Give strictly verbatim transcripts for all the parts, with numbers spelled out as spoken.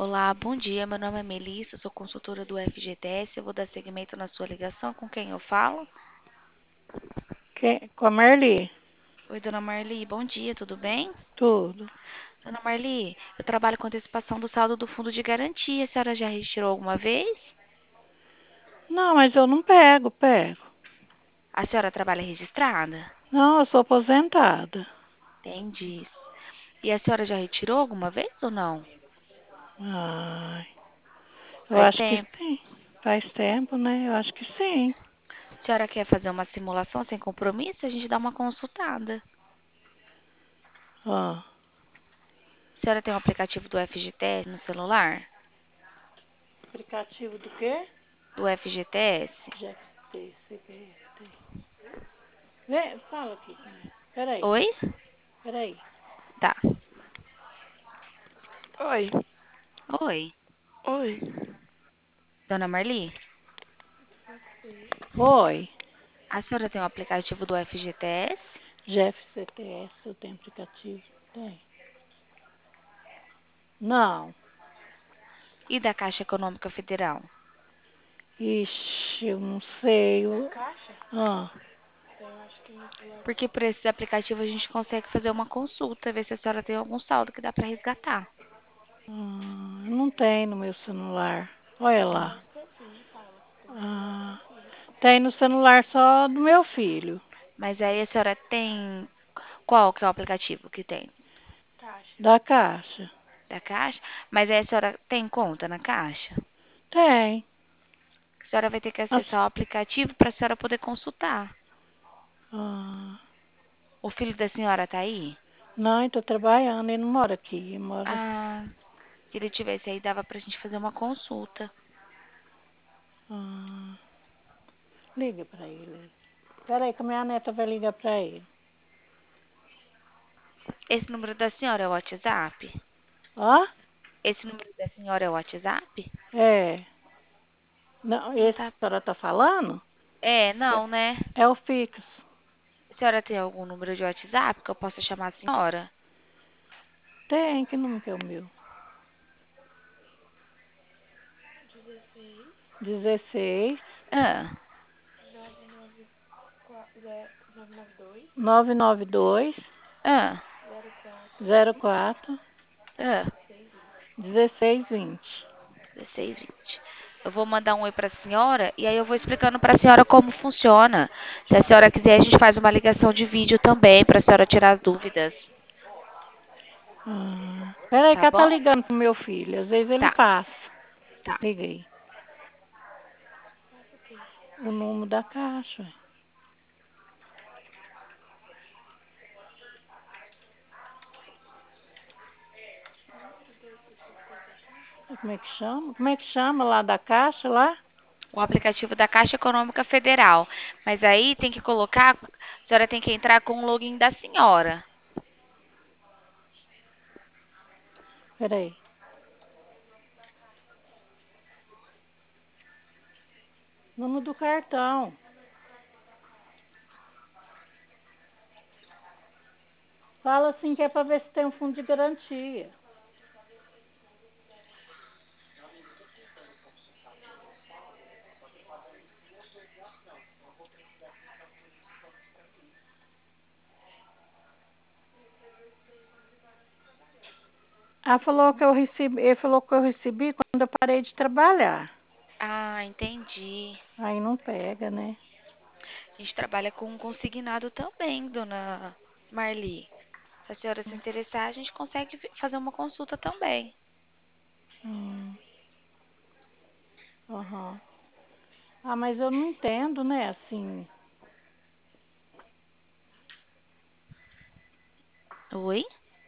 Olá, bom dia. Meu nome é Melissa, sou consultora do F G T S. Eu vou dar seguimento na sua ligação. Com quem eu falo? Que, com a Marli? Oi, dona Marli, bom dia, tudo bem? Tudo. Dona Marli, eu trabalho com antecipação do saldo do fundo de garantia. A senhora já registrou alguma vez? Não, mas eu não pego, pego. A senhora trabalha registrada? Não, eu sou aposentada. Entendi. E a senhora já retirou alguma vez ou não? Ai, eu Faz acho que tempo. sim. Faz tempo, né? Eu acho que sim. A senhora quer fazer uma simulação sem compromisso? A gente dá uma consultada. Ó, A senhora tem o aplicativo do F G T S no celular? aplicativo do quê? Do F G T S? G F T, C P F T. Vem, fala aqui comigo. Peraí, Oi? peraí. Tá. Oi, Oi, oi. dona Marli? Oi, A senhora tem o aplicativo do F G T S? G F C T S, eu tenho aplicativo? Tem. Não. E da Caixa Econômica Federal? Ixi, eu não sei. Eu... Ah, Porque por esses aplicativos a gente consegue fazer uma consulta, ver se a senhora tem algum saldo que dá para resgatar. ah, não tem no meu celular. Olha lá. Ah, tem no celular só do meu filho. Mas aí a senhora tem. Qual que é o aplicativo que tem? Da Caixa. Da Caixa? Mas aí a senhora tem conta na Caixa? Tem. A senhora vai ter que As- acessar o aplicativo para a senhora poder consultar. ah, O filho da senhora tá aí? não, ele tá trabalhando, ele não mora aqui, ele mora. Ah, se ele tivesse aí, dava pra gente fazer uma consulta. Ah, liga pra ele. Peraí que a minha neta vai ligar pra ele. Esse número da senhora é o WhatsApp? Ó, Esse número da senhora é o WhatsApp? é. Não, Não esse que tá. a senhora tá falando É, é, não, né? é o fixo. A senhora tem algum número de WhatsApp que eu possa chamar a senhora? Tem, que número que é o meu? Dezesseis, Ah, nove nove dois, ah, zero quatro, ah. dezesseis vinte. dezesseis vinte. Eu vou mandar um oi pra senhora e aí eu vou explicando pra senhora como funciona. Se a senhora quiser, a gente faz uma ligação de vídeo também pra senhora tirar as dúvidas. Ah, peraí que Tá ela tá bom? ligando pro meu filho. Às vezes ele Tá, passa. tá. Liga aí. O número da caixa. Como é que chama? Como é que chama lá da caixa lá? O aplicativo da Caixa Econômica Federal. Mas aí tem que colocar, a senhora tem que entrar com o login da senhora. Peraí. Número do cartão. Fala assim que é pra ver se tem um fundo de garantia. Ela falou que eu recebi, ele falou que eu recebi quando eu parei de trabalhar. Ah, entendi. Aí não pega, né? A gente trabalha com consignado também, dona Marli. Se a senhora se interessar, a gente consegue fi- fazer uma consulta também. Hum, aham. Ah, mas eu não entendo, né? Assim. Oi?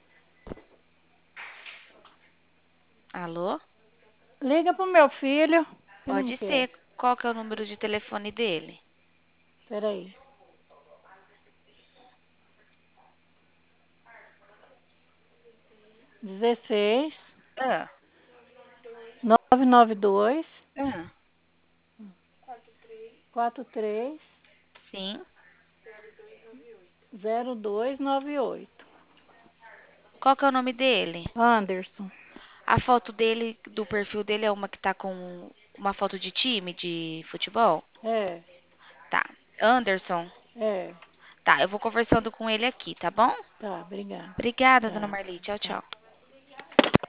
Alô? Liga pro meu filho. Que número Pode que é? ser. Qual que é o número de telefone dele? Peraí. Dezesseis, Ah, nove nove dois, ah, quatro três, sim. zero dois nove oito. Qual que é o nome dele? Anderson. A foto dele, do perfil dele é uma que tá com uma foto de time de futebol? É, Tá. Anderson? é. Tá, eu vou conversando com ele aqui, tá bom? Tá, obrigada. Obrigada, dona Tchau, Marli. Tchau, tchau. tchau.